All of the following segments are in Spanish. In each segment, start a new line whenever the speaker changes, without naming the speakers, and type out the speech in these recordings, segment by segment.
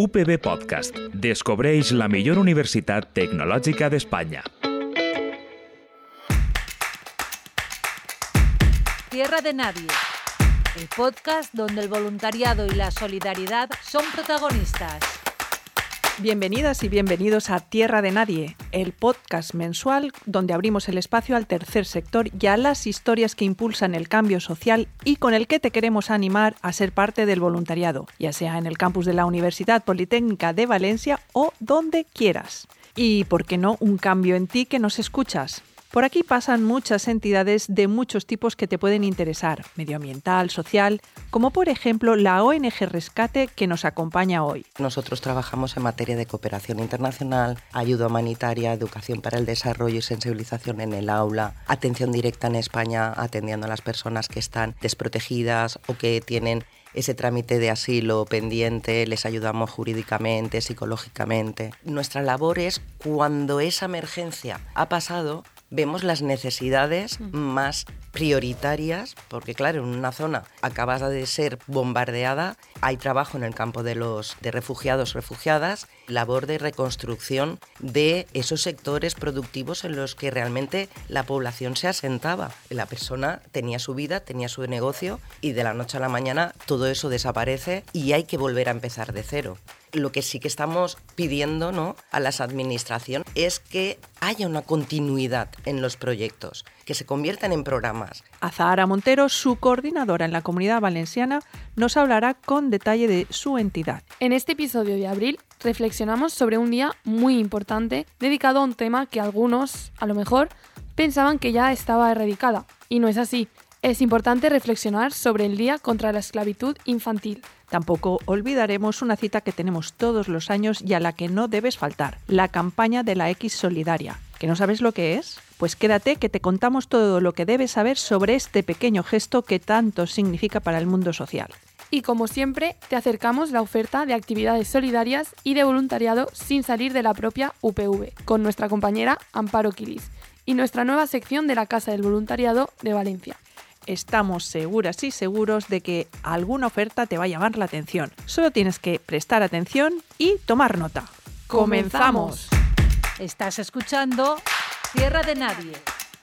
UPB Podcast. Descobreix la millor universitat tecnològica d'Espanya.
Tierra de Nadie, el podcast donde el voluntariado y la solidaridad son protagonistas.
Bienvenidas y bienvenidos a Tierra de Nadie, el podcast mensual donde abrimos el espacio al tercer sector y a las historias que impulsan el cambio social y con el que te queremos animar a ser parte del voluntariado, ya sea en el campus de la Universidad Politécnica de Valencia o donde quieras. Y, ¿por qué no, un cambio en ti que nos escuchas? Por aquí pasan muchas entidades de muchos tipos que te pueden interesar, medioambiental, social, como por ejemplo la ONG Rescate que nos acompaña hoy.
Nosotros trabajamos en materia de cooperación internacional, ayuda humanitaria, educación para el desarrollo y sensibilización en el aula, atención directa en España, atendiendo a las personas que están desprotegidas o que tienen ese trámite de asilo pendiente, les ayudamos jurídicamente, psicológicamente. Nuestra labor es, cuando esa emergencia ha pasado, vemos las necesidades más prioritarias, porque claro, en una zona acabada de ser bombardeada, hay trabajo en el campo de refugiados, refugiadas, labor de reconstrucción de esos sectores productivos en los que realmente la población se asentaba. La persona tenía su vida, tenía su negocio y de la noche a la mañana todo eso desaparece y hay que volver a empezar de cero. Lo que sí que estamos pidiendo, ¿no?, a las administraciones es que haya una continuidad en los proyectos, que se conviertan en programas.
Azahara Montero, su coordinadora en la Comunidad Valenciana, nos hablará con detalle de su entidad.
En este episodio de abril reflexionamos sobre un día muy importante dedicado a un tema que algunos, a lo mejor, pensaban que ya estaba erradicada. Y no es así. Es importante reflexionar sobre el Día contra la Esclavitud Infantil.
Tampoco olvidaremos una cita que tenemos todos los años y a la que no debes faltar, la campaña de la X Solidaria. ¿Que no sabes lo que es? Pues quédate que te contamos todo lo que debes saber sobre este pequeño gesto que tanto significa para el mundo social.
Y como siempre, te acercamos la oferta de actividades solidarias y de voluntariado sin salir de la propia UPV, con nuestra compañera Amparo Quilis y nuestra nueva sección de la Casa del Voluntariado de Valencia.
Estamos seguras y seguros de que alguna oferta te va a llamar la atención. Solo tienes que prestar atención y tomar nota. ¡Comenzamos!
Estás escuchando Tierra de Nadie.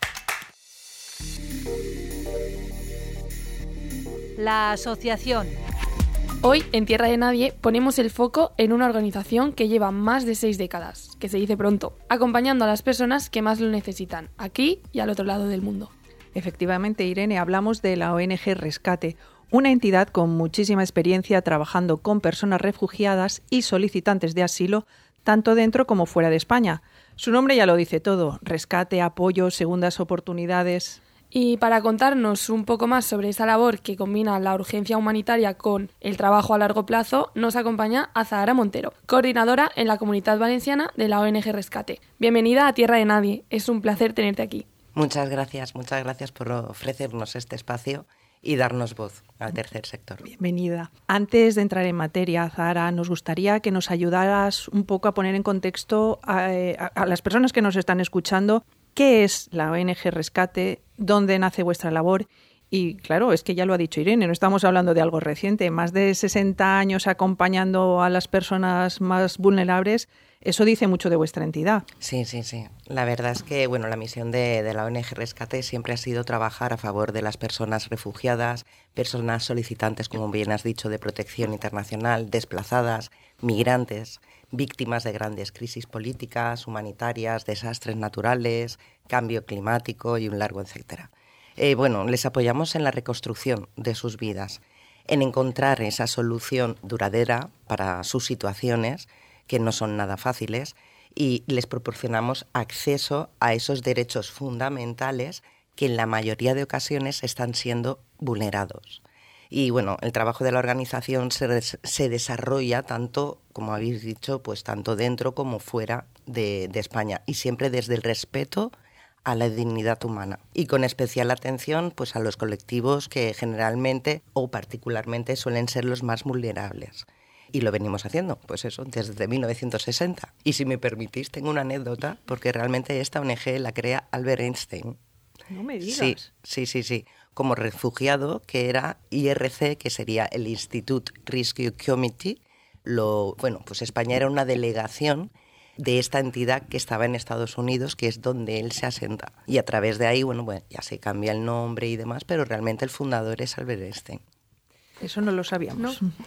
La asociación.
Hoy, en Tierra de Nadie, ponemos el foco en una organización que lleva más de 6 décadas, que se dice pronto, acompañando a las personas que más lo necesitan, aquí y al otro lado del mundo.
Efectivamente, Irene, hablamos de la ONG Rescate, una entidad con muchísima experiencia trabajando con personas refugiadas y solicitantes de asilo, tanto dentro como fuera de España. Su nombre ya lo dice todo: rescate, apoyo, segundas oportunidades.
Y para contarnos un poco más sobre esa labor que combina la urgencia humanitaria con el trabajo a largo plazo, nos acompaña Azahara Montero, coordinadora en la Comunidad Valenciana de la ONG Rescate. Bienvenida a Tierra de Nadie, es un placer tenerte aquí.
Muchas gracias por ofrecernos este espacio y darnos voz al tercer sector.
Bienvenida. Antes de entrar en materia, Azahara, nos gustaría que nos ayudaras un poco a poner en contexto a las personas que nos están escuchando qué es la ONG Rescate, dónde nace vuestra labor. Y claro, es que ya lo ha dicho Irene, no estamos hablando de algo reciente, más de 60 años acompañando a las personas más vulnerables. Eso dice mucho de vuestra entidad.
Sí. La verdad es que la misión de la ONG Rescate siempre ha sido trabajar a favor de las personas refugiadas, personas solicitantes, como bien has dicho, de protección internacional, desplazadas, migrantes, víctimas de grandes crisis políticas, humanitarias, desastres naturales, cambio climático y un largo etcétera. Les apoyamos en la reconstrucción de sus vidas, en encontrar esa solución duradera para sus situaciones, que no son nada fáciles, y les proporcionamos acceso a esos derechos fundamentales que en la mayoría de ocasiones están siendo vulnerados. Y el trabajo de la organización se desarrolla tanto, como habéis dicho, pues tanto dentro como fuera de España, y siempre desde el respeto a la dignidad humana, y con especial atención pues a los colectivos que generalmente o particularmente suelen ser los más vulnerables. Y lo venimos haciendo, pues eso, desde 1960. Y si me permitís, tengo una anécdota, porque realmente esta ONG la crea Albert Einstein.
No me digas.
Sí. Como refugiado, que era IRC, que sería el Institute Rescue Committee, pues España era una delegación de esta entidad que estaba en Estados Unidos, que es donde él se asenta. Y a través de ahí, bueno, ya se cambia el nombre y demás, pero realmente el fundador es Albert Einstein.
Eso no lo sabíamos.
¿No?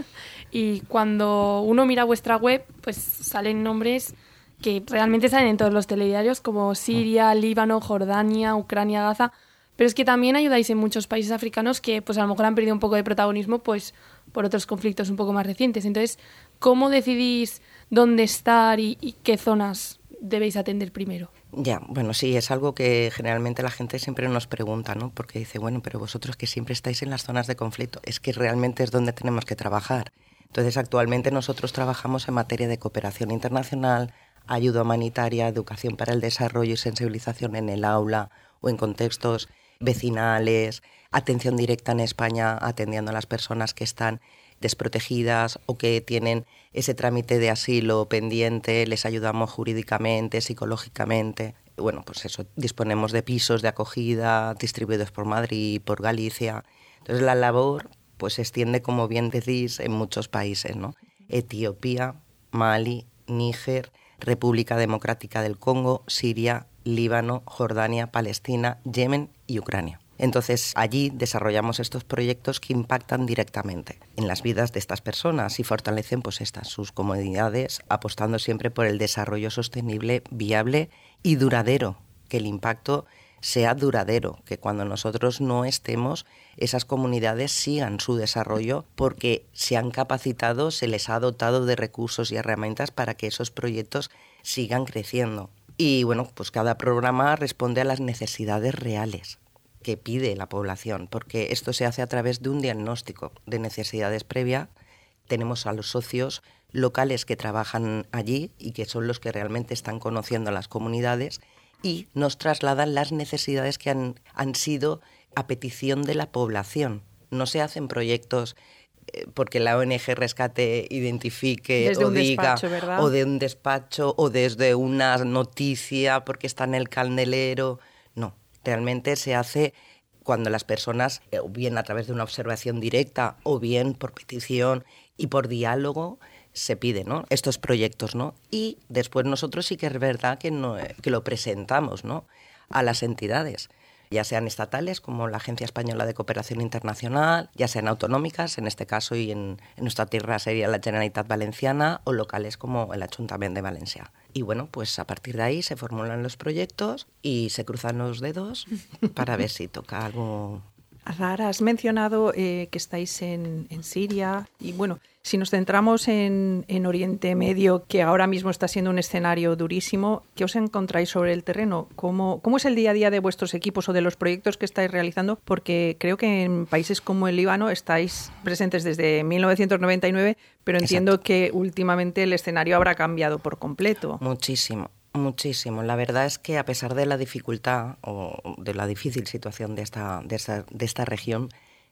Y cuando uno mira vuestra web, pues salen nombres que realmente salen en todos los telediarios, como Siria, Líbano, Jordania, Ucrania, Gaza. Pero es que también ayudáis en muchos países africanos que pues a lo mejor han perdido un poco de protagonismo pues por otros conflictos un poco más recientes. Entonces, ¿cómo decidís dónde estar y qué zonas debéis atender primero?
Ya, bueno, sí, es algo que generalmente la gente siempre nos pregunta, ¿no? Porque dice, bueno, pero vosotros que siempre estáis en las zonas de conflicto, es que realmente es donde tenemos que trabajar. Entonces, actualmente nosotros trabajamos en materia de cooperación internacional, ayuda humanitaria, educación para el desarrollo y sensibilización en el aula o en contextos vecinales, atención directa en España, atendiendo a las personas que están desprotegidas o que tienen ese trámite de asilo pendiente, les ayudamos jurídicamente, psicológicamente. Bueno, pues eso, disponemos de pisos de acogida distribuidos por Madrid, por Galicia. Entonces la labor pues se extiende, como bien decís, en muchos países, ¿no? Etiopía, Mali, Níger, República Democrática del Congo, Siria, Líbano, Jordania, Palestina, Yemen y Ucrania. Entonces, allí desarrollamos estos proyectos que impactan directamente en las vidas de estas personas y fortalecen pues sus comunidades, apostando siempre por el desarrollo sostenible, viable y duradero, que el impacto sea duradero, que cuando nosotros no estemos, esas comunidades sigan su desarrollo porque se han capacitado, se les ha dotado de recursos y herramientas para que esos proyectos sigan creciendo. Y bueno, pues cada programa responde a las necesidades reales que pide la población, porque esto se hace a través de un diagnóstico de necesidades previa. Tenemos a los socios locales que trabajan allí y que son los que realmente están conociendo a las comunidades y nos trasladan las necesidades que han sido a petición de la población. No se hacen proyectos porque la ONG Rescate identifique
desde
o diga,
despacho, ¿verdad?
o de un despacho o desde una noticia porque está en el candelero. No, realmente se hace cuando las personas, o bien a través de una observación directa o bien por petición y por diálogo, se piden, ¿no?, estos proyectos, ¿no? Y después nosotros sí que es verdad que lo presentamos, ¿no?, a las entidades, ya sean estatales como la Agencia Española de Cooperación Internacional, ya sean autonómicas, en este caso y en nuestra tierra sería la Generalitat Valenciana, o locales como el Ayuntamiento de Valencia. Y bueno, pues a partir de ahí se formulan los proyectos y se cruzan los dedos para ver si toca algo.
Azahara, has mencionado que estáis en Siria y bueno, si nos centramos en Oriente Medio, que ahora mismo está siendo un escenario durísimo, ¿qué os encontráis sobre el terreno? ¿Cómo es el día a día de vuestros equipos o de los proyectos que estáis realizando? Porque creo que en países como el Líbano estáis presentes desde 1999, pero entiendo
Exacto.
que últimamente el escenario habrá cambiado por completo.
Muchísimo. Muchísimo. La verdad es que a pesar de la dificultad o de la difícil situación de esta región,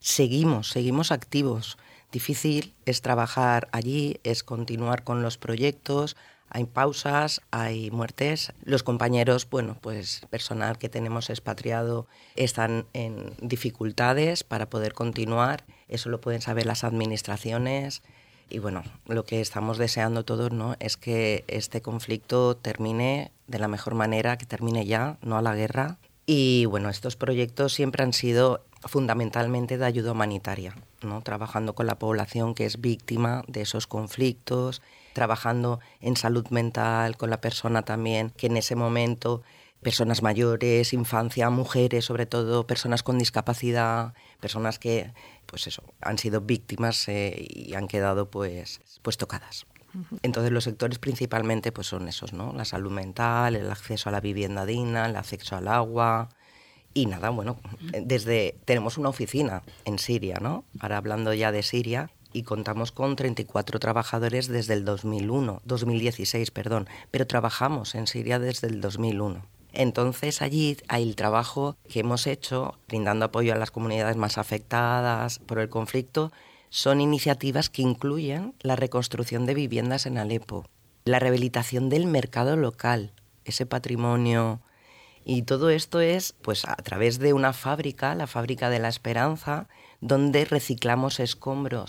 seguimos activos. Difícil es trabajar allí, es continuar con los proyectos, hay pausas, hay muertes. Los compañeros, bueno, pues personal que tenemos expatriado están en dificultades para poder continuar. Eso lo pueden saber las administraciones. Y bueno, lo que estamos deseando todos, ¿no?, es que este conflicto termine de la mejor manera, que termine ya, no a la guerra. Y bueno, estos proyectos siempre han sido fundamentalmente de ayuda humanitaria, ¿no?, trabajando con la población que es víctima de esos conflictos, trabajando en salud mental con la persona también que en ese momento, personas mayores, infancia, mujeres sobre todo, personas con discapacidad, personas que pues eso, han sido víctimas y han quedado pues tocadas. Entonces los sectores principalmente pues son esos, ¿no?, la salud mental, el acceso a la vivienda digna, el acceso al agua y nada, bueno, tenemos una oficina en Siria, ¿no?, ahora hablando ya de Siria, y contamos con 34 trabajadores desde el 2016, pero trabajamos en Siria desde el 2001. Entonces allí hay el trabajo que hemos hecho brindando apoyo a las comunidades más afectadas por el conflicto. Son iniciativas que incluyen la reconstrucción de viviendas en Alepo, la rehabilitación del mercado local, ese patrimonio. Y todo esto es pues a través de una fábrica, la Fábrica de la Esperanza, donde reciclamos escombros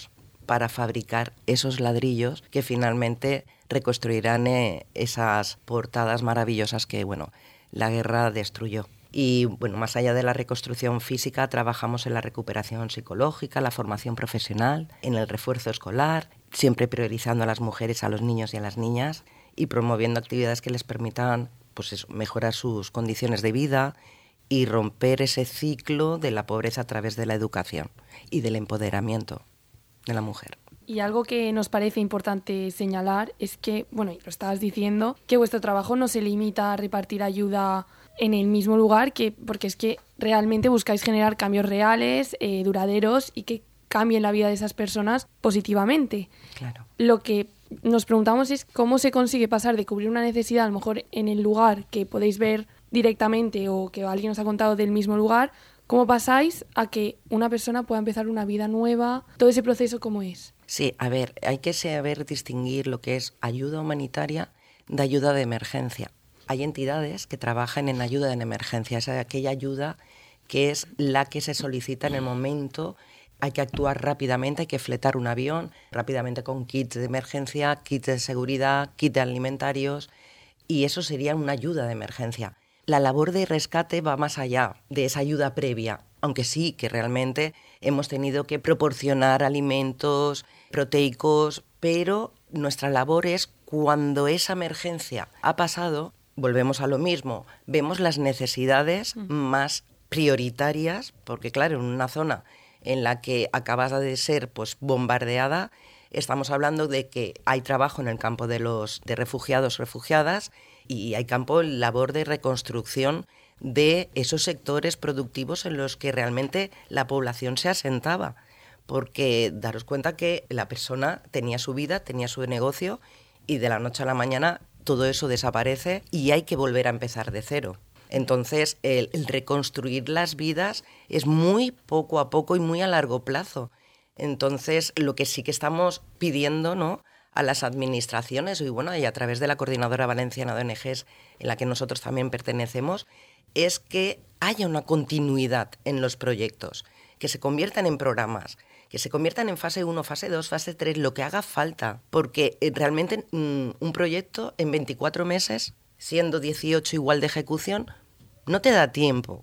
para fabricar esos ladrillos que finalmente reconstruirán esas portadas maravillosas que, bueno, la guerra destruyó. Y bueno, más allá de la reconstrucción física, trabajamos en la recuperación psicológica, la formación profesional, en el refuerzo escolar, siempre priorizando a las mujeres, a los niños y a las niñas y promoviendo actividades que les permitan pues eso, mejorar sus condiciones de vida y romper ese ciclo de la pobreza a través de la educación y del empoderamiento de la mujer.
Y algo que nos parece importante señalar es que, bueno, lo estabas diciendo, que vuestro trabajo no se limita a repartir ayuda en el mismo lugar, porque es que realmente buscáis generar cambios reales, duraderos y que cambien la vida de esas personas positivamente.
Claro.
Lo que nos preguntamos es cómo se consigue pasar de cubrir una necesidad, a lo mejor en el lugar que podéis ver directamente o que alguien os ha contado del mismo lugar, cómo pasáis a que una persona pueda empezar una vida nueva, todo ese proceso cómo es.
Sí, a ver, hay que saber distinguir lo que es ayuda humanitaria de ayuda de emergencia. Hay entidades que trabajan en ayuda en emergencia, es aquella ayuda que es la que se solicita en el momento. Hay que actuar rápidamente, hay que fletar un avión rápidamente con kits de emergencia, kits de seguridad, kits alimentarios, y eso sería una ayuda de emergencia. La labor de rescate va más allá de esa ayuda previa, aunque sí que realmente hemos tenido que proporcionar alimentos proteicos, pero nuestra labor es cuando esa emergencia ha pasado, volvemos a lo mismo, vemos las necesidades más prioritarias, porque claro, en una zona en la que acabas de ser pues bombardeada, estamos hablando de que hay trabajo en el campo de refugiados, refugiadas, y hay campo en labor de reconstrucción de esos sectores productivos en los que realmente la población se asentaba. Porque daros cuenta que la persona tenía su vida, tenía su negocio, y de la noche a la mañana todo eso desaparece y hay que volver a empezar de cero. Entonces, el reconstruir las vidas es muy poco a poco y muy a largo plazo. Entonces, lo que sí que estamos pidiendo, ¿no?, a las administraciones y bueno, y a través de la Coordinadora Valenciana de ONGs, en la que nosotros también pertenecemos, es que haya una continuidad en los proyectos, que se conviertan en programas, que se conviertan en fase 1, fase 2, fase 3, lo que haga falta, porque realmente un proyecto en 24 meses, siendo 18 igual de ejecución, no te da tiempo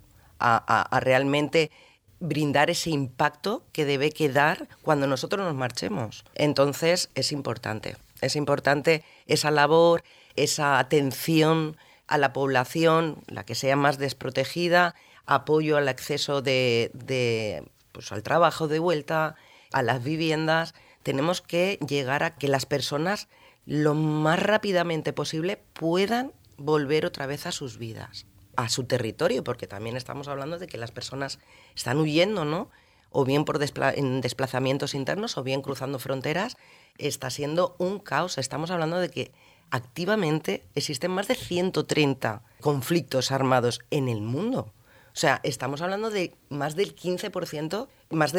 a realmente brindar ese impacto que debe quedar cuando nosotros nos marchemos. Entonces es importante esa labor, esa atención a la población, la que sea más desprotegida, apoyo al acceso pues al trabajo de vuelta, a las viviendas. Tenemos que llegar a que las personas lo más rápidamente posible puedan volver otra vez a sus vidas, a su territorio, porque también estamos hablando de que las personas están huyendo, ¿no? O bien por en desplazamientos internos o bien cruzando fronteras. Está siendo un caos. Estamos hablando de que activamente existen más de 130 conflictos armados en el mundo. O sea, estamos hablando de más del 15%,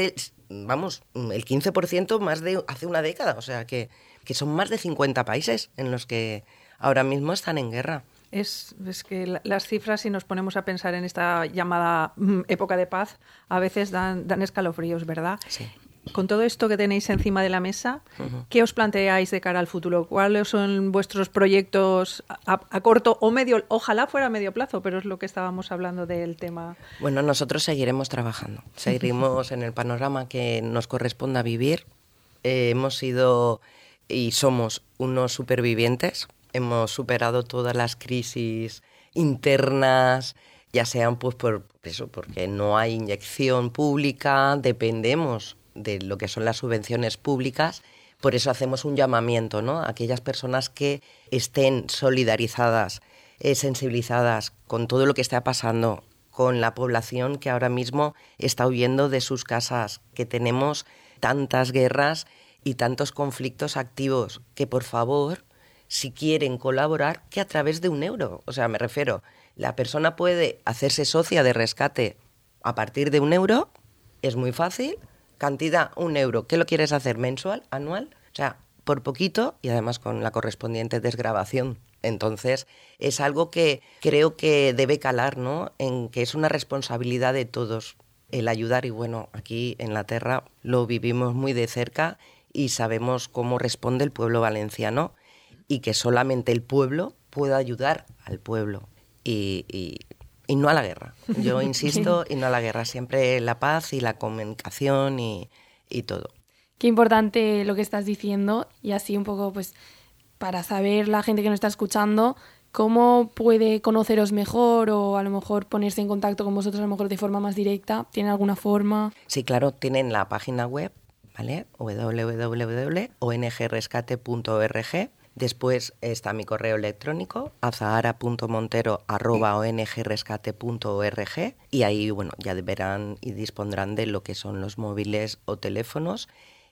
el 15% más de hace una década. O sea, que son más de 50 países en los que ahora mismo están en guerra.
Es que las cifras, si nos ponemos a pensar en esta llamada época de paz, a veces dan escalofríos, ¿verdad?
Sí.
Con todo esto que tenéis encima de la mesa, ¿qué os planteáis de cara al futuro? ¿Cuáles son vuestros proyectos a corto o medio? Ojalá fuera a medio plazo, pero es lo que estábamos hablando del tema.
Bueno, nosotros seguiremos trabajando, seguiremos en el panorama que nos corresponda vivir. Hemos sido y somos unos supervivientes. Hemos superado todas las crisis internas, ya sean pues por eso, porque no hay inyección pública, dependemos de lo que son las subvenciones públicas. Por eso hacemos un llamamiento, ¿no?, a aquellas personas que estén solidarizadas, sensibilizadas con todo lo que está pasando, con la población que ahora mismo está huyendo de sus casas, que tenemos tantas guerras y tantos conflictos activos, que por favor, si quieren colaborar, que a través de €1. O sea, me refiero, la persona puede hacerse socia de rescate a partir de €1, es muy fácil, cantidad €1. ¿Qué lo quieres hacer? ¿Mensual? ¿Anual? O sea, por poquito y además con la correspondiente desgravación. Entonces, es algo que creo que debe calar, ¿no?, en que es una responsabilidad de todos el ayudar y bueno, aquí en la Tierra lo vivimos muy de cerca y sabemos cómo responde el pueblo valenciano y que solamente el pueblo puede ayudar al pueblo y no a la guerra. Yo insisto, y no a la guerra, siempre la paz y la comunicación y todo.
Qué importante lo que estás diciendo y así un poco pues para saber la gente que nos está escuchando cómo puede conoceros mejor o a lo mejor ponerse en contacto con vosotros a lo mejor de forma más directa. ¿Tienen alguna forma?
Sí, claro, tienen la página web, ¿vale? www.ongrescate.org. Después está mi correo electrónico, azahara.montero@ongrescate.org, y ahí, bueno, ya verán y dispondrán de lo que son los móviles o teléfonos.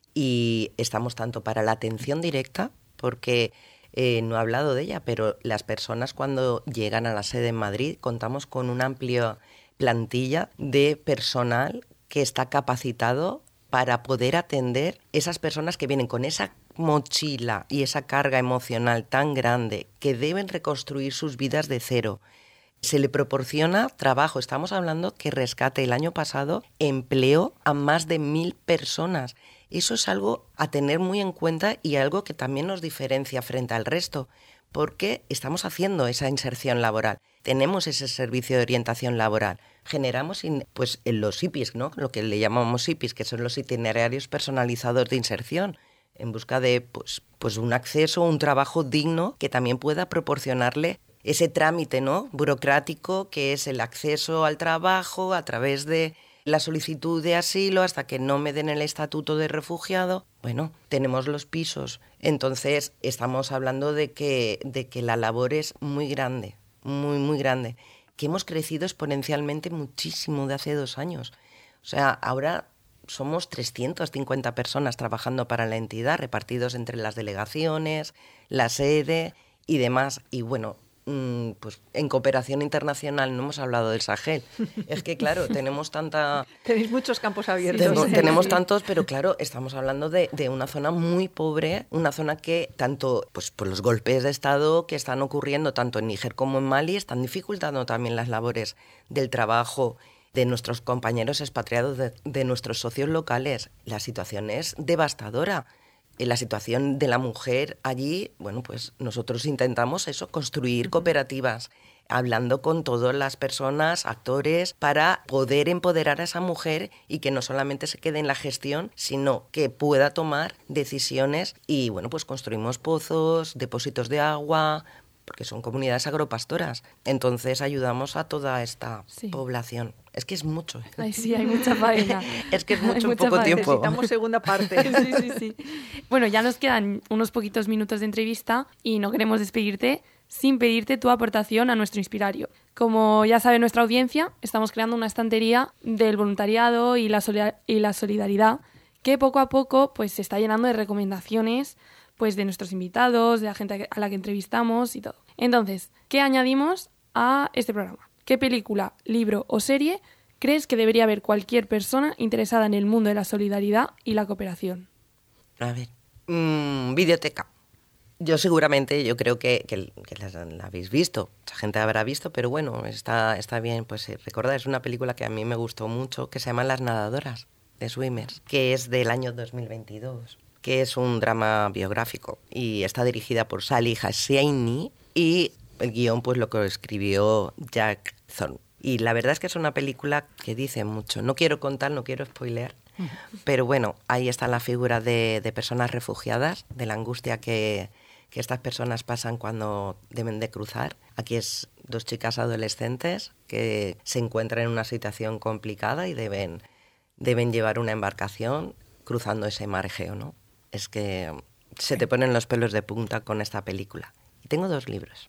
Y estamos tanto para la atención directa, porque no he hablado de ella, pero las personas cuando llegan a la sede en Madrid contamos con una amplia plantilla de personal que está capacitado para poder atender esas personas que vienen con esa mochila y esa carga emocional tan grande que deben reconstruir sus vidas de cero. Se le proporciona trabajo. Estamos hablando que Rescate el año pasado empleó a más de 1.000 personas. Eso es algo a tener muy en cuenta y algo que también nos diferencia frente al resto, porque estamos haciendo esa inserción laboral. Tenemos ese servicio de orientación laboral. Generamos pues en los IPIs, ¿no? Lo que le llamamos IPIs, que son los itinerarios personalizados de inserción, en busca de pues un acceso, un trabajo digno que también pueda proporcionarle ese trámite, ¿no?, burocrático, que es el acceso al trabajo a través de la solicitud de asilo hasta que no me den el estatuto de refugiado. Bueno, tenemos los pisos. Entonces estamos hablando de que la labor es muy grande, muy, muy grande, que hemos crecido exponencialmente muchísimo de hace 2 años. O sea, ahora somos 350 personas trabajando para la entidad, repartidos entre las delegaciones, la sede y demás. Y bueno, pues en cooperación internacional no hemos hablado del Sahel. Es que claro, tenemos tanta...
Tenéis muchos campos abiertos.
Tenemos tantos, pero claro, estamos hablando de una zona muy pobre, una zona que tanto pues por los golpes de Estado que están ocurriendo tanto en Níger como en Mali están dificultando también las labores del trabajo de nuestros compañeros expatriados, de nuestros socios locales. La situación es devastadora. La situación de la mujer allí, bueno, pues nosotros intentamos eso, construir cooperativas, hablando con todas las personas, actores, para poder empoderar a esa mujer y que no solamente se quede en la gestión, sino que pueda tomar decisiones. Y bueno, pues construimos pozos, depósitos de agua, porque son comunidades agropastoras. Entonces ayudamos a toda esta población. Es que es mucho.
Ay, sí, hay mucha faena.
Es que es mucho en poco tiempo.
Necesitamos segunda parte.
Sí. Bueno, ya nos quedan unos poquitos minutos de entrevista y no queremos despedirte sin pedirte tu aportación a nuestro Inspirario. Como ya sabe nuestra audiencia, estamos creando una estantería del voluntariado y la solidaridad que poco a poco pues, se está llenando de recomendaciones pues, de nuestros invitados, de la gente a la que entrevistamos y todo. Entonces, ¿qué añadimos a este programa? ¿Qué película, libro o serie crees que debería ver cualquier persona interesada en el mundo de la solidaridad y la cooperación?
A ver, Videoteca. Yo creo que la habéis visto, mucha gente habrá visto, pero bueno, está bien pues recordar. Es una película que a mí me gustó mucho, que se llama Las nadadoras, de Swimmers, que es del año 2022, que es un drama biográfico y está dirigida por Sally Hosseini y el guión pues lo que escribió Jack Thorne. Y la verdad es que es una película que dice mucho. No quiero contar, no quiero spoilear, pero bueno, ahí está la figura de personas refugiadas, de la angustia que estas personas pasan cuando deben de cruzar. Aquí es 2 chicas adolescentes que se encuentran en una situación complicada y deben llevar una embarcación cruzando ese mar Egeo, ¿no? Es que se te ponen los pelos de punta con esta película. Y tengo 2 libros.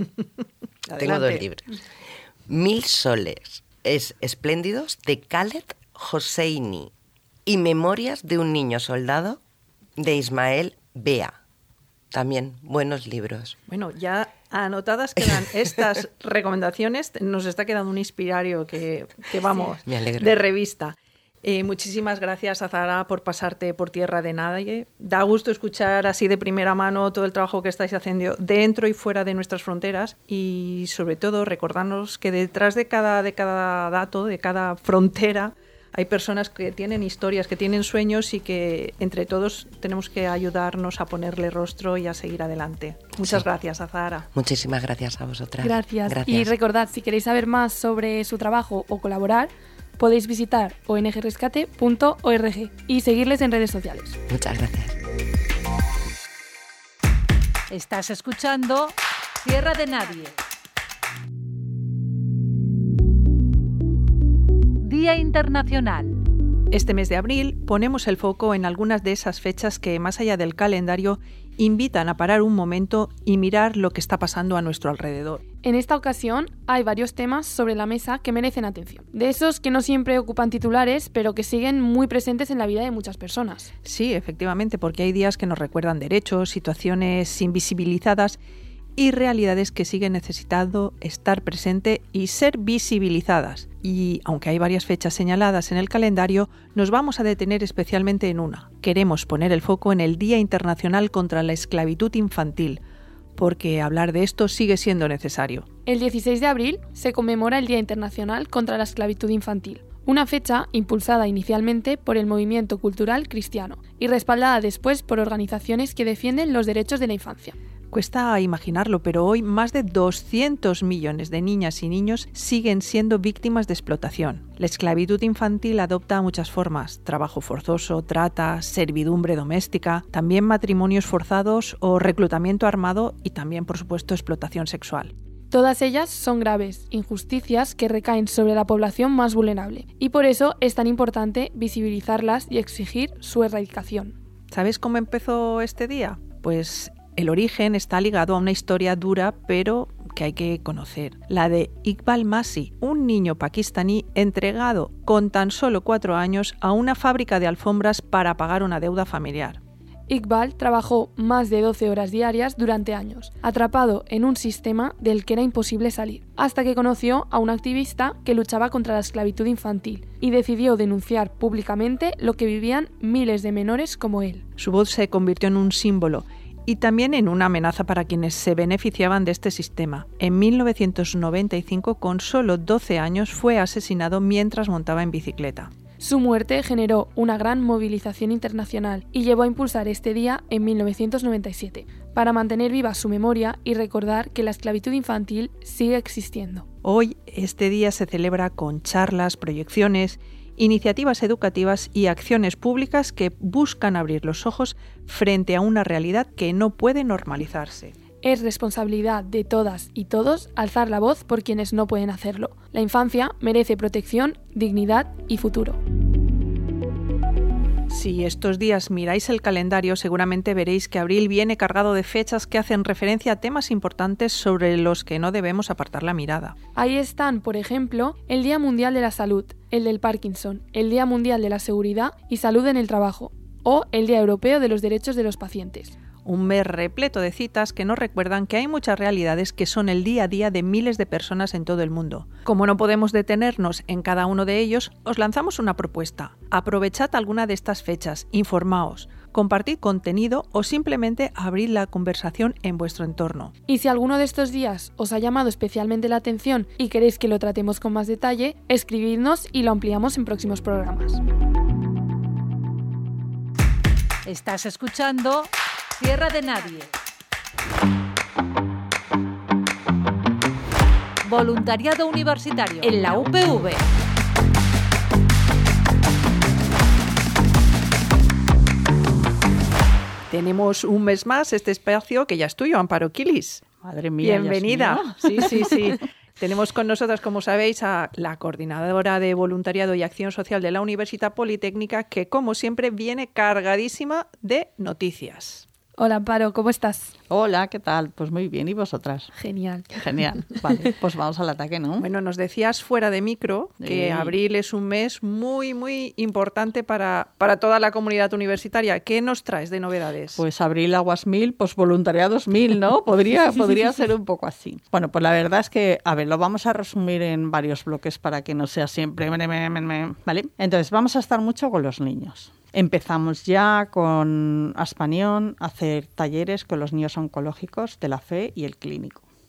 Tengo 2 libros. 1000 soles espléndidos de Khaled Hosseini y Memorias de un niño soldado de Ismael Bea. También buenos libros.
Bueno, ya anotadas quedan estas recomendaciones. Nos está quedando un inspirario que vamos, de revista. Muchísimas gracias, Azahara, por pasarte por Tierra de Nadie. Da gusto escuchar así de primera mano todo el trabajo que estáis haciendo dentro y fuera de nuestras fronteras y, sobre todo, recordarnos que detrás de cada dato, de cada frontera, hay personas que tienen historias, que tienen sueños y que entre todos tenemos que ayudarnos a ponerle rostro y a seguir adelante. Muchas gracias, Azahara.
Muchísimas gracias a vosotras.
Gracias. Y recordad, si queréis saber más sobre su trabajo o colaborar, podéis visitar ongrescate.org y seguirles en redes sociales.
Muchas gracias.
Estás escuchando Tierra de Nadie. Día Internacional.
Este mes de abril ponemos el foco en algunas de esas fechas que, más allá del calendario, invitan a parar un momento y mirar lo que está pasando a nuestro alrededor.
En esta ocasión hay varios temas sobre la mesa que merecen atención. De esos que no siempre ocupan titulares, pero que siguen muy presentes en la vida de muchas personas.
Sí, efectivamente, porque hay días que nos recuerdan derechos, situaciones invisibilizadas y realidades que siguen necesitando estar presente y ser visibilizadas. Y aunque hay varias fechas señaladas en el calendario, nos vamos a detener especialmente en una. Queremos poner el foco en el Día Internacional contra la Esclavitud Infantil, porque hablar de esto sigue siendo necesario.
El 16 de abril se conmemora el Día Internacional contra la Esclavitud Infantil, una fecha impulsada inicialmente por el movimiento cultural cristiano y respaldada después por organizaciones que defienden los derechos de la infancia.
Cuesta imaginarlo, pero hoy más de 200 millones de niñas y niños siguen siendo víctimas de explotación. La esclavitud infantil adopta muchas formas: trabajo forzoso, trata, servidumbre doméstica, también matrimonios forzados o reclutamiento armado y también, por supuesto, explotación sexual.
Todas ellas son graves injusticias que recaen sobre la población más vulnerable y por eso es tan importante visibilizarlas y exigir su erradicación.
¿Sabes cómo empezó este día? Pues el origen está ligado a una historia dura, pero que hay que conocer. La de Iqbal Masih, un niño pakistaní entregado con tan solo 4 años a una fábrica de alfombras para pagar una deuda familiar.
Iqbal trabajó más de 12 horas diarias durante años, atrapado en un sistema del que era imposible salir, hasta que conoció a un activista que luchaba contra la esclavitud infantil y decidió denunciar públicamente lo que vivían miles de menores como él.
Su voz se convirtió en un símbolo y también en una amenaza para quienes se beneficiaban de este sistema. En 1995, con solo 12 años, fue asesinado mientras montaba en bicicleta.
Su muerte generó una gran movilización internacional y llevó a impulsar este día en 1997, para mantener viva su memoria y recordar que la esclavitud infantil sigue existiendo.
Hoy, este día se celebra con charlas, proyecciones, iniciativas educativas y acciones públicas que buscan abrir los ojos frente a una realidad que no puede normalizarse.
Es responsabilidad de todas y todos alzar la voz por quienes no pueden hacerlo. La infancia merece protección, dignidad y futuro.
Si estos días miráis el calendario, seguramente veréis que abril viene cargado de fechas que hacen referencia a temas importantes sobre los que no debemos apartar la mirada.
Ahí están, por ejemplo, el Día Mundial de la Salud, el del Parkinson, el Día Mundial de la Seguridad y Salud en el Trabajo, o el Día Europeo de los Derechos de los Pacientes.
Un mes repleto de citas que nos recuerdan que hay muchas realidades que son el día a día de miles de personas en todo el mundo. Como no podemos detenernos en cada uno de ellos, os lanzamos una propuesta. Aprovechad alguna de estas fechas, informaos, compartid contenido o simplemente abrid la conversación en vuestro entorno.
Y si alguno de estos días os ha llamado especialmente la atención y queréis que lo tratemos con más detalle, escribidnos y lo ampliamos en próximos programas.
Estás escuchando Tierra de Nadie. Voluntariado universitario en la UPV.
Tenemos un mes más este espacio que ya es tuyo, Amparo Quilis.
Madre mía,
bienvenida. Sí. Tenemos con nosotras, como sabéis, a la coordinadora de voluntariado y acción social de la Universitat Politécnica, que como siempre viene cargadísima de noticias.
Hola, Amparo, ¿cómo estás?
Hola, ¿qué tal? Pues muy bien, ¿y vosotras?
Genial.
Genial, vale, pues vamos al ataque, ¿no?
Bueno, nos decías fuera de micro que abril es un mes muy, muy importante para toda la comunidad universitaria. ¿Qué nos traes de novedades?
Pues abril aguas 1000, pues voluntariados 1000, ¿no? Podría ser un poco así. Bueno, pues la verdad es que, a ver, lo vamos a resumir en varios bloques para que no sea siempre... ¿Vale? Entonces, vamos a estar mucho con los niños. Empezamos ya con Aspanión a hacer talleres con los niños oncológicos de la fe y el clínico.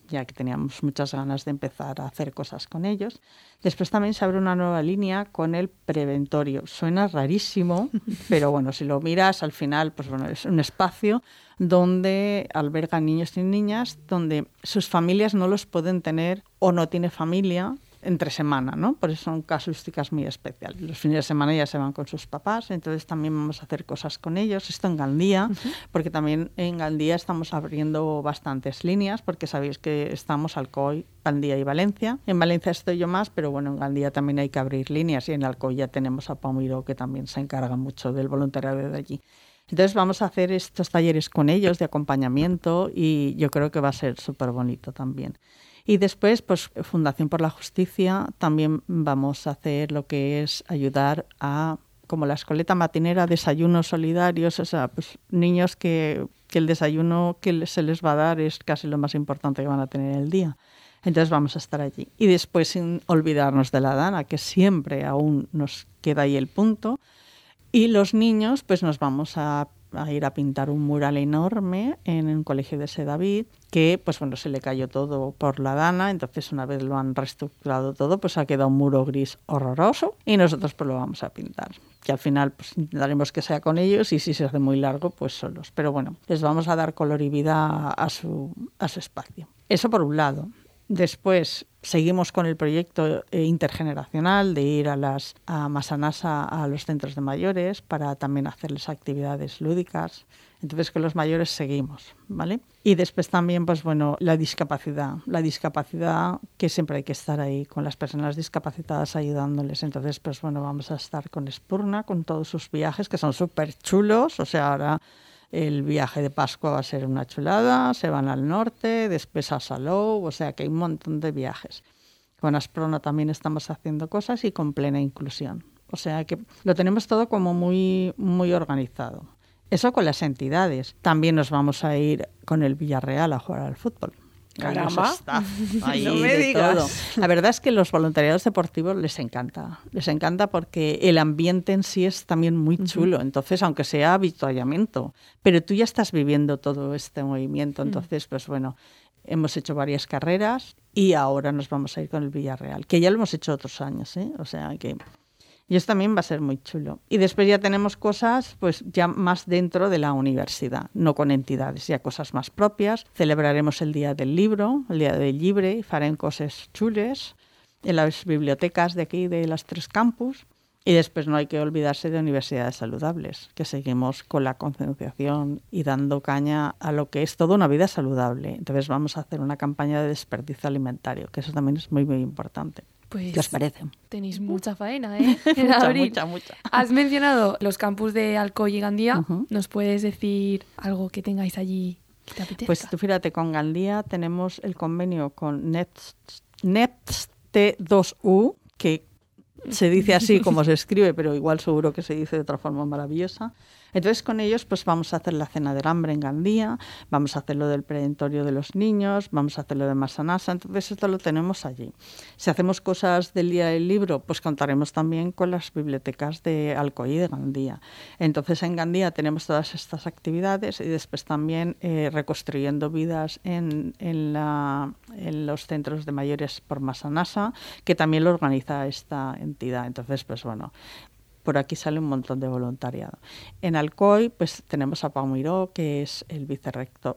ya que teníamos muchas ganas de empezar a hacer cosas con ellos. Después también se abre una nueva línea con el preventorio. Suena rarísimo, pero bueno, si lo miras, al final, pues bueno, es un espacio donde albergan niños y niñas, donde sus familias no los pueden tener o no tiene familia entre semana, ¿no? Por eso son casuísticas muy especiales. Los fines de semana ya se van con sus papás, entonces también vamos a hacer cosas con ellos. Esto en Gandía, porque también en Gandía estamos abriendo bastantes líneas, porque sabéis que estamos Alcoy, Gandía y Valencia. En Valencia estoy yo más, pero bueno, en Gandía también hay que abrir líneas, y en Alcoy ya tenemos a Pau Miró, que también se encarga mucho del voluntariado de allí. Entonces vamos a hacer estos talleres con ellos de acompañamiento, y yo creo que va a ser súper bonito también. Y después, pues Fundación por la Justicia, también vamos a hacer lo que es ayudar a, como la escoleta matinera, desayunos solidarios, o sea, pues niños que el desayuno que se les va a dar es casi lo más importante que van a tener el día. Entonces vamos a estar allí. Y después, sin olvidarnos de la Dana, que siempre aún nos queda ahí el punto. Y los niños, pues nos vamos a ir a pintar un mural enorme en un colegio de St. David, que pues bueno, se le cayó todo por la Dana, entonces una vez lo han reestructurado todo, pues ha quedado un muro gris horroroso, y nosotros pues lo vamos a pintar, que al final pues intentaremos que sea con ellos, y si se hace muy largo pues solos, pero bueno, les vamos a dar color y vida a su espacio. Eso por un lado. Después seguimos con el proyecto intergeneracional de ir a Massanassa, a los centros de mayores, para también hacerles actividades lúdicas. Entonces con los mayores seguimos, ¿vale? Y después también, pues bueno, la discapacidad que siempre hay que estar ahí con las personas discapacitadas ayudándoles. Entonces, pues bueno, vamos a estar con Espurna, con todos sus viajes que son súper chulos, o sea, ahora el viaje de Pascua va a ser una chulada, se van al norte, después a Salou, o sea que hay un montón de viajes. Con Asprona también estamos haciendo cosas, y con Plena Inclusión. O sea que lo tenemos todo como muy, muy organizado. Eso con las entidades. También nos vamos a ir con el Villarreal a jugar al fútbol.
Caramba,
ahí
no me digas.
Todo. La verdad es que los voluntariados deportivos les encanta porque el ambiente en sí es también muy chulo, entonces aunque sea avituallamiento, pero tú ya estás viviendo todo este movimiento, entonces pues bueno, hemos hecho varias carreras y ahora nos vamos a ir con el Villarreal, que ya lo hemos hecho otros años, o sea que... Y eso también va a ser muy chulo. Y después ya tenemos cosas pues ya más dentro de la universidad, no con entidades, ya cosas más propias. Celebraremos el Día del Libro, el Día del Llibre, y farem coses chules en las bibliotecas de aquí, de las 3 campus. Y después no hay que olvidarse de universidades saludables, que seguimos con la concienciación y dando caña a lo que es toda una vida saludable. Entonces vamos a hacer una campaña de desperdicio alimentario, que eso también es muy, muy importante.
Pues
¿qué os parece?
Tenéis mucha faena, ¿eh? En abril.
Mucha.
Has mencionado los campus de Alcoy y Gandía. ¿Nos puedes decir algo que tengáis allí que te apetezca?
Pues tú fíjate, con Gandía tenemos el convenio con NET2U, que se dice así como se escribe, pero igual seguro que se dice de otra forma maravillosa. Entonces con ellos pues vamos a hacer la cena del hambre en Gandía, vamos a hacer lo del preventorio de los niños, vamos a hacer lo de Massanassa, entonces esto lo tenemos allí. Si hacemos cosas del Día del Libro, pues contaremos también con las bibliotecas de Alcoy y de Gandía. Entonces en Gandía tenemos todas estas actividades, y después también reconstruyendo vidas en los centros de mayores por Massanassa, que también lo organiza esta entidad. Entonces pues bueno, por aquí sale un montón de voluntariado. En Alcoy pues tenemos a Pau Miró, que es el vicerrector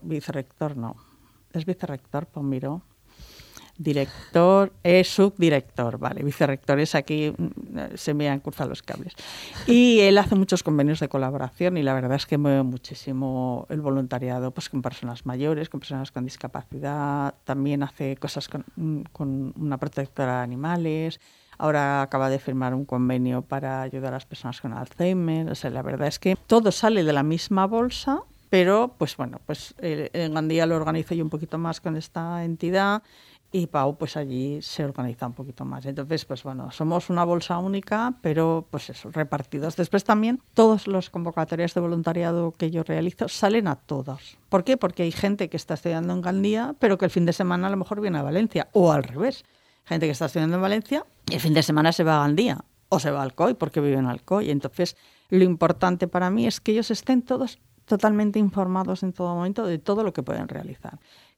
Pau Miró, director, subdirector, vale, vicerrector es aquí, se me han cruzado los cables. Y él hace muchos convenios de colaboración, y la verdad es que mueve muchísimo el voluntariado pues con personas mayores, con personas con discapacidad, también hace cosas con una protectora de animales. Ahora acaba de firmar un convenio para ayudar a las personas con Alzheimer. O sea, la verdad es que todo sale de la misma bolsa, pero pues bueno, pues en Gandía lo organizo yo un poquito más con esta entidad, y Pau pues allí se organiza un poquito más. Entonces pues bueno, somos una bolsa única, pero pues eso, repartidos. Después también todas las convocatorias de voluntariado que yo realizo salen a todos. ¿Por qué? Porque hay gente que está estudiando en Gandía, pero que el fin de semana a lo mejor viene a Valencia, o al revés. Gente que está estudiando en Valencia y el fin de semana se va a Gandía o se va a Alcoy porque vive en Alcoy. Entonces, lo importante para mí es que ellos estén todos totalmente informados en todo momento de todo lo que pueden realizar.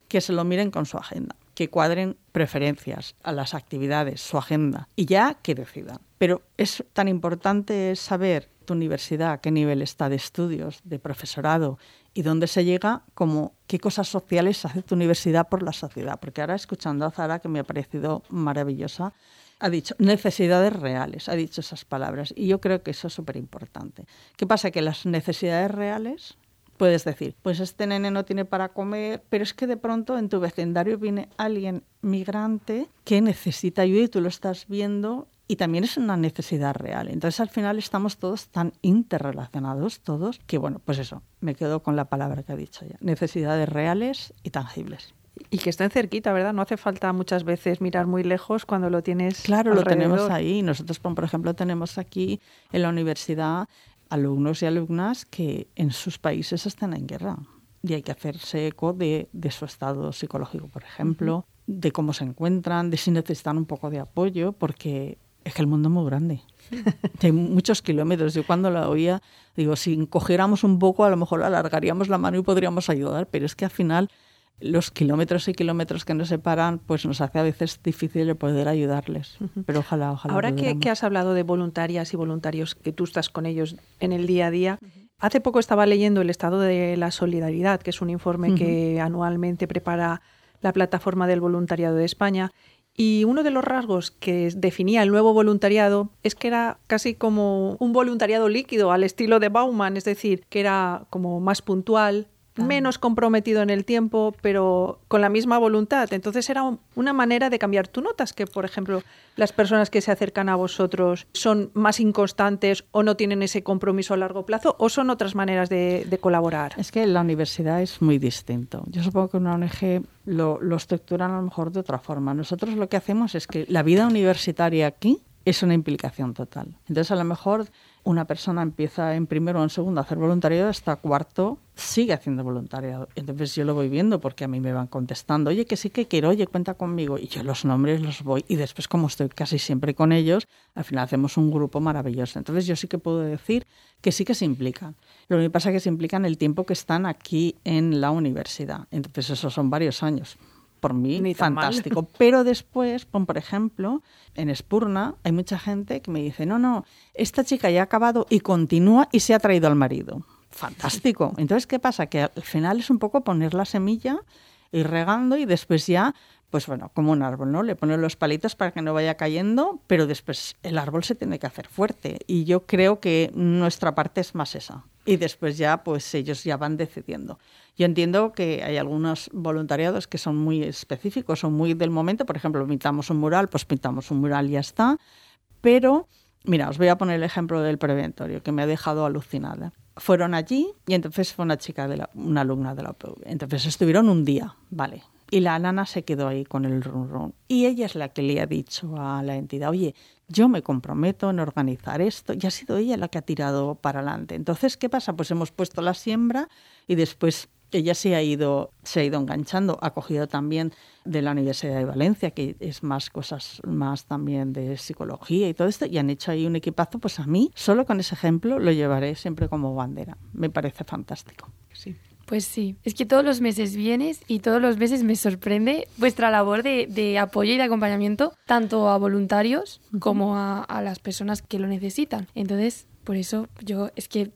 que se lo miren con su agenda, que cuadren preferencias a las actividades, su agenda, y ya que decidan. Pero es tan importante saber tu universidad, a qué nivel está de estudios, de profesorado y dónde se llega, como qué cosas sociales hace tu universidad por la sociedad. Porque ahora, escuchando a Zara, que me ha parecido maravillosa, ha dicho necesidades reales, ha dicho esas palabras, y yo creo que eso es súper importante. ¿Qué pasa? Que las necesidades reales, puedes decir, pues este nene no tiene para comer, pero es que de pronto en tu vecindario viene alguien migrante que necesita ayuda y tú lo estás viendo, y también es una necesidad real. Entonces, al final estamos todos tan interrelacionados, todos, que bueno, pues eso, me quedo con la palabra que ha dicho ya. Necesidades reales y tangibles.
Y que estén cerquita, ¿verdad? No hace falta muchas veces mirar muy lejos cuando lo tienes
Claro,
alrededor.
Lo tenemos ahí. Nosotros, por ejemplo, tenemos aquí en la universidad alumnos y alumnas que en sus países están en guerra. Y hay que hacerse eco de su estado psicológico, por ejemplo, de cómo se encuentran, de si necesitan un poco de apoyo, porque es que el mundo es muy grande. Hay muchos kilómetros. Yo cuando la oía, digo, si cogiéramos un poco, a lo mejor alargaríamos la mano y podríamos ayudar, pero es que al final los kilómetros y kilómetros que nos separan, pues nos hace a veces difícil poder ayudarles. Pero ojalá
Ahora que has hablado de voluntarias y voluntarios, que tú estás con ellos en el día a día, hace poco estaba leyendo el Estado de la Solidaridad, que es un informe que anualmente prepara la Plataforma del Voluntariado de España, y uno de los rasgos que definía el nuevo voluntariado es que era casi como un voluntariado líquido al estilo de Bauman, es decir, que era como más puntual, menos comprometido en el tiempo, pero con la misma voluntad. Entonces era una manera de cambiar. ¿Tú notas que, por ejemplo, las personas que se acercan a vosotros son más inconstantes o no tienen ese compromiso a largo plazo, o son otras maneras de colaborar?
Es que la universidad es muy distinto. Yo supongo que una ONG lo estructuran a lo mejor de otra forma. Nosotros lo que hacemos es que la vida universitaria aquí es una implicación total. Entonces, a lo mejor una persona empieza en primero o en segundo a hacer voluntariado, hasta cuarto sigue haciendo voluntariado. Entonces yo lo voy viendo porque a mí me van contestando, oye, que sí que quiero, oye, cuenta conmigo. Y yo los nombres los voy, y después, como estoy casi siempre con ellos, al final hacemos un grupo maravilloso. Entonces yo sí que puedo decir que sí que se implican. Lo que pasa es que se implican el tiempo que están aquí en la universidad. Entonces esos son varios años. Por mí, fantástico. Pero después, por ejemplo, en Espurna hay mucha gente que me dice, no, esta chica ya ha acabado y continúa y se ha traído al marido. Fantástico. Entonces, ¿qué pasa? Que al final es un poco poner la semilla, ir regando, y después ya, pues bueno, como un árbol, ¿no? Le ponen los palitos para que no vaya cayendo, pero después el árbol se tiene que hacer fuerte. Y yo creo que nuestra parte es más esa. Y después ya, pues ellos ya van decidiendo. Yo entiendo que hay algunos voluntariados que son muy específicos, son muy del momento. Por ejemplo, pintamos un mural, pues pintamos un mural y ya está. Pero, mira, os voy a poner el ejemplo del preventorio, que me ha dejado alucinada. Fueron allí y entonces fue una alumna de la UPV. Entonces estuvieron un día, ¿vale? Y la nana se quedó ahí con el run. Y ella es la que le ha dicho a la entidad, oye, yo me comprometo en organizar esto. Y ha sido ella la que ha tirado para adelante. Entonces, ¿qué pasa? Pues hemos puesto la siembra y después ella se ha ido enganchando. Ha cogido también de la Universidad de Valencia, que es más cosas más también de psicología y todo esto. Y han hecho ahí un equipazo. Pues a mí, solo con ese ejemplo, lo llevaré siempre como bandera. Me parece fantástico.
Sí.
Pues sí, es que todos los meses vienes y todos los meses me sorprende vuestra labor de apoyo y de acompañamiento tanto a voluntarios como a las personas que lo necesitan. Entonces, por eso yo es que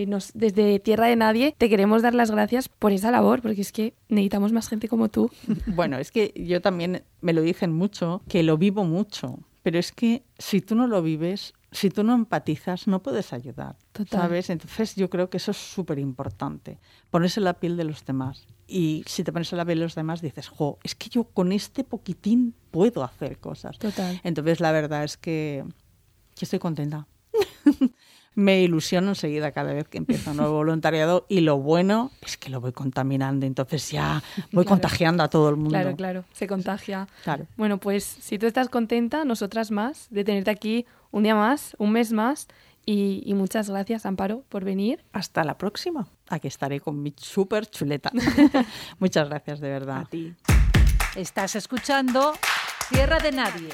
desde Tierra de Nadie te queremos dar las gracias por esa labor, porque es que necesitamos más gente como tú.
Bueno, es que yo también, me lo dicen mucho, que lo vivo mucho, pero es que si tú no lo vives, si tú no empatizas, no puedes ayudar. Total. ¿Sabes? Entonces yo creo que eso es súper importante, ponerse en la piel de los demás. Y si te pones en la piel de los demás, dices, es que yo con este poquitín puedo hacer cosas.
Total.
Entonces la verdad es que estoy contenta. Me ilusiono enseguida cada vez que empieza un nuevo voluntariado, y lo bueno es que lo voy contaminando, entonces ya voy contagiando a todo el mundo.
Claro, se contagia.
Claro.
Bueno, pues si tú estás contenta, nosotras más, de tenerte aquí un día más, un mes más, y muchas gracias, Amparo, por venir.
Hasta la próxima.
Aquí estaré con mi súper chuleta. Muchas gracias, de verdad.
A ti.
Estás escuchando Tierra de Nadie.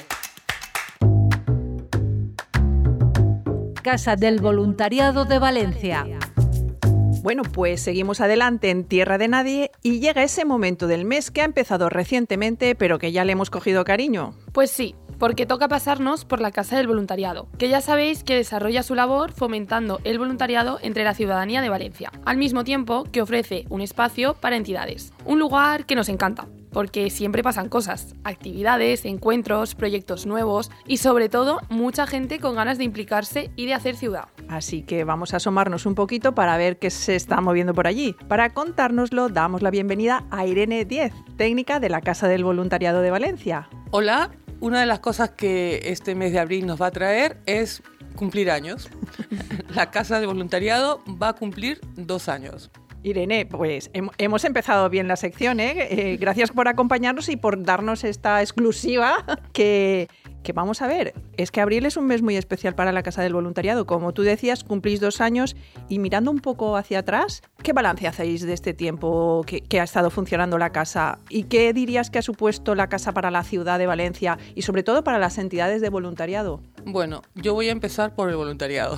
Casa del Voluntariado de Valencia.
Bueno, pues seguimos adelante en Tierra de Nadie y llega ese momento del mes que ha empezado recientemente, pero que ya le hemos cogido cariño.
Pues sí, porque toca pasarnos por la Casa del Voluntariado, que ya sabéis que desarrolla su labor fomentando el voluntariado entre la ciudadanía de Valencia, al mismo tiempo que ofrece un espacio para entidades. Un lugar que nos encanta, porque siempre pasan cosas, actividades, encuentros, proyectos nuevos y sobre todo mucha gente con ganas de implicarse y de hacer ciudad.
Así que vamos a asomarnos un poquito para ver qué se está moviendo por allí. Para contárnoslo, damos la bienvenida a Irene Díez, técnica de la Casa del Voluntariado de Valencia.
Hola, una de las cosas que este mes de abril nos va a traer es cumplir años. La Casa del Voluntariado va a cumplir 2 años.
Irene, pues hemos empezado bien la sección, ¿eh? Gracias por acompañarnos y por darnos esta exclusiva que vamos a ver. Es que abril es un mes muy especial para la Casa del Voluntariado. Como tú decías, cumplís 2 años y mirando un poco hacia atrás, ¿qué balance hacéis de este tiempo que ha estado funcionando la Casa? ¿Y qué dirías que ha supuesto la Casa para la ciudad de Valencia y sobre todo para las entidades de voluntariado?
Bueno, yo voy a empezar por el voluntariado.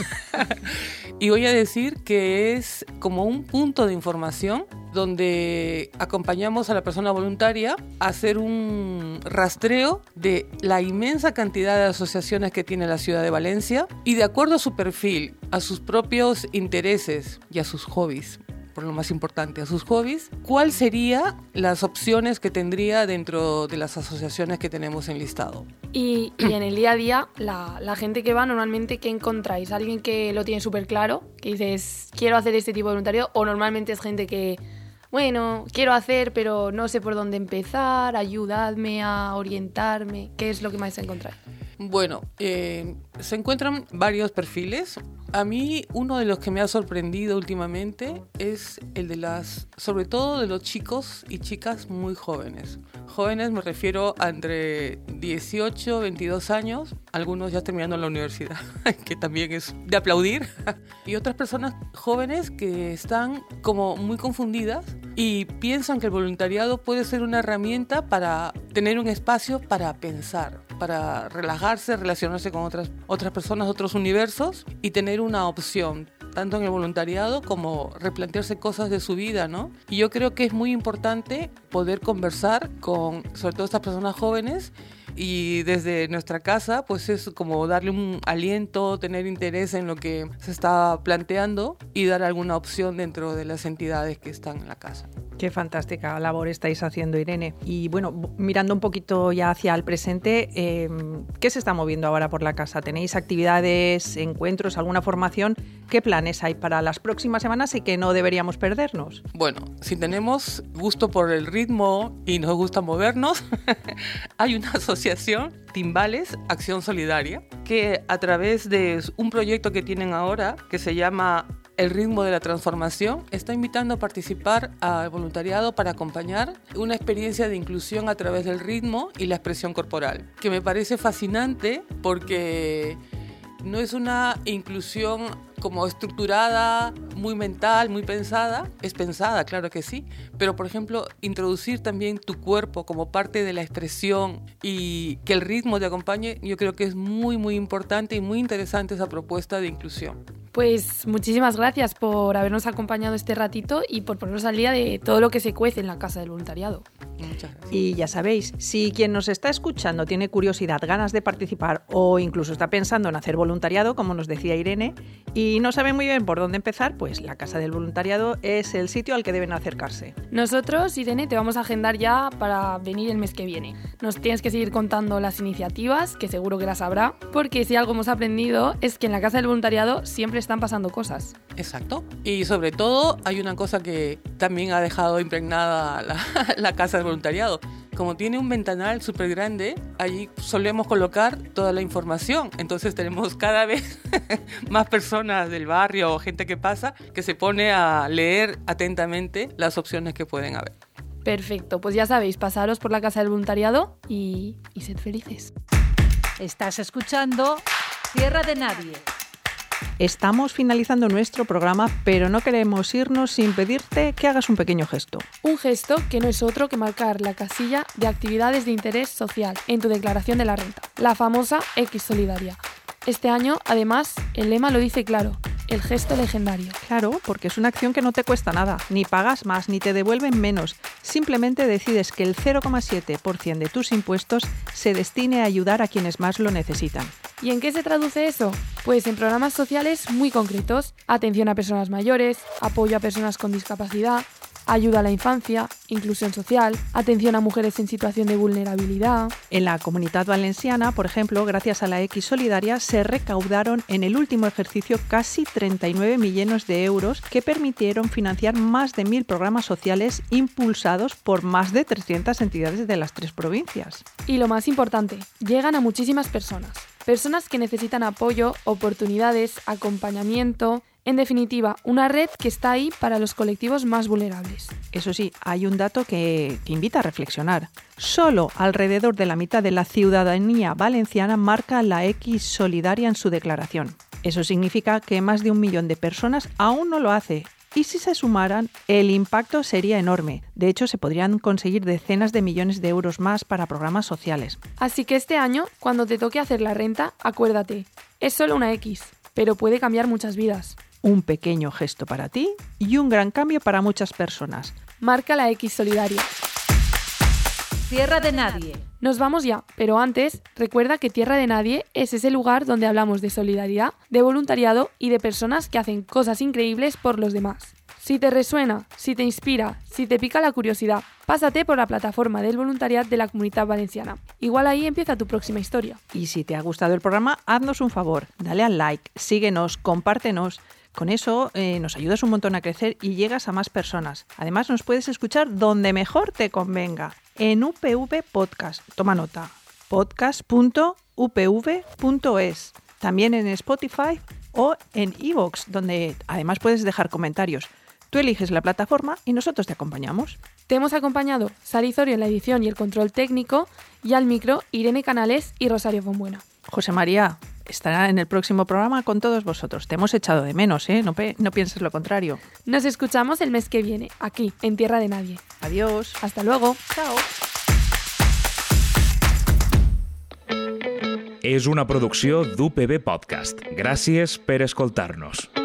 Y voy a decir que es como un punto de información donde acompañamos a la persona voluntaria a hacer un rastreo de la inmensa cantidad de asociaciones que tiene la ciudad de Valencia y de acuerdo a su perfil, a sus propios intereses y a sus hobbies, por lo más importante, a sus hobbies, ¿cuál serían las opciones que tendría dentro de las asociaciones que tenemos en listado?
Y en el día a día, la gente que va, normalmente, ¿qué encontráis? ¿Alguien que lo tiene súper claro? Que dices, quiero hacer este tipo de voluntariado, o normalmente es gente que, bueno, quiero hacer, pero no sé por dónde empezar, ayudadme a orientarme. ¿Qué es lo que más encontráis?
Bueno, se encuentran varios perfiles. A mí uno de los que me ha sorprendido últimamente es el de sobre todo de los chicos y chicas muy jóvenes. Jóvenes me refiero a entre 18, 22 años, algunos ya terminando la universidad, que también es de aplaudir, y otras personas jóvenes que están como muy confundidas y piensan que el voluntariado puede ser una herramienta para tener un espacio para pensar, para relajarse, relacionarse con otras personas, otros universos y tener una opción, tanto en el voluntariado como replantearse cosas de su vida, ¿no? Y yo creo que es muy importante poder conversar con, sobre todo estas personas jóvenes, y desde nuestra casa, pues es como darle un aliento, tener interés en lo que se está planteando y dar alguna opción dentro de las entidades que están en la casa.
Qué fantástica labor estáis haciendo, Irene. Y bueno, mirando un poquito ya hacia el presente, ¿qué se está moviendo ahora por la casa? ¿Tenéis actividades, encuentros, alguna formación? ¿Qué planes hay para las próximas semanas y que no deberíamos perdernos?
Bueno, si tenemos gusto por el ritmo y nos gusta movernos, hay una asociación, Timbales Acción Solidaria, que a través de un proyecto que tienen ahora, que se llama El ritmo de la transformación, está invitando a participar al voluntariado para acompañar una experiencia de inclusión a través del ritmo y la expresión corporal, que me parece fascinante porque no es una inclusión como estructurada, muy mental, muy pensada. Es pensada, claro que sí, pero por ejemplo, introducir también tu cuerpo como parte de la expresión y que el ritmo te acompañe, yo creo que es muy, muy importante y muy interesante esa propuesta de inclusión.
Pues muchísimas gracias por habernos acompañado este ratito y por ponernos al día de todo lo que se cuece en la Casa del Voluntariado.
Muchas gracias.
Y ya sabéis, si quien nos está escuchando tiene curiosidad, ganas de participar o incluso está pensando en hacer voluntariado, como nos decía Irene, y no sabe muy bien por dónde empezar, pues la Casa del Voluntariado es el sitio al que deben acercarse.
Nosotros, Irene, te vamos a agendar ya para venir el mes que viene. Nos tienes que seguir contando las iniciativas, que seguro que las habrá, porque si algo hemos aprendido es que en la Casa del Voluntariado siempre están pasando cosas.
Exacto. Y sobre todo hay una cosa que también ha dejado impregnada la Casa del Voluntariado. Como tiene un ventanal súper grande, allí solemos colocar toda la información. Entonces tenemos cada vez más personas del barrio o gente que pasa que se pone a leer atentamente las opciones que pueden haber.
Perfecto, pues ya sabéis, pasaros por la Casa del Voluntariado y sed felices.
Estás escuchando Tierra de Nadie.
Estamos finalizando nuestro programa, pero no queremos irnos sin pedirte que hagas un pequeño gesto.
Un gesto que no es otro que marcar la casilla de actividades de interés social en tu declaración de la renta, la famosa X Solidaria. Este año, además, el lema lo dice claro: el gesto legendario.
Claro, porque es una acción que no te cuesta nada, ni pagas más, ni te devuelven menos. Simplemente decides que el 0,7% de tus impuestos se destine a ayudar a quienes más lo necesitan.
¿Y en qué se traduce eso? Pues en programas sociales muy concretos: atención a personas mayores, apoyo a personas con discapacidad, ayuda a la infancia, inclusión social, atención a mujeres en situación de vulnerabilidad.
En la Comunitat Valenciana, por ejemplo, gracias a la X Solidaria, se recaudaron en el último ejercicio casi 39 millones de euros que permitieron financiar más de 1.000 programas sociales impulsados por más de 300 entidades de las 3 provincias.
Y lo más importante, llegan a muchísimas personas. Personas que necesitan apoyo, oportunidades, acompañamiento. En definitiva, una red que está ahí para los colectivos más vulnerables.
Eso sí, hay un dato que invita a reflexionar. Solo alrededor de la mitad de la ciudadanía valenciana marca la X Solidaria en su declaración. Eso significa que más de 1 millón de personas aún no lo hace. Y si se sumaran, el impacto sería enorme. De hecho, se podrían conseguir decenas de millones de euros más para programas sociales.
Así que este año, cuando te toque hacer la renta, acuérdate, es solo una X, pero puede cambiar muchas vidas.
Un pequeño gesto para ti y un gran cambio para muchas personas.
Marca la X Solidaria.
Tierra de Nadie.
Nos vamos ya, pero antes, recuerda que Tierra de Nadie es ese lugar donde hablamos de solidaridad, de voluntariado y de personas que hacen cosas increíbles por los demás. Si te resuena, si te inspira, si te pica la curiosidad, pásate por la plataforma del voluntariado de la Comunitat Valenciana. Igual ahí empieza tu próxima historia.
Y si te ha gustado el programa, haznos un favor, dale al like, síguenos, compártenos. Con eso nos ayudas un montón a crecer y llegas a más personas. Además, nos puedes escuchar donde mejor te convenga, en UPV Podcast. Toma nota, podcast.upv.es. También en Spotify o en iVoox, donde además puedes dejar comentarios. Tú eliges la plataforma y nosotros te acompañamos.
Te hemos acompañado Sara Izorio en la edición y el control técnico, y al micro Irene Canales y Rosario Fonbuena.
José María estará en el próximo programa con todos vosotros. Te hemos echado de menos, ¿eh? No pienses lo contrario.
Nos escuchamos el mes que viene, aquí, en Tierra de Nadie.
Adiós.
Hasta luego.
Chao.
És una producció d'UPV Podcast. Gràcies per escoltar-nos.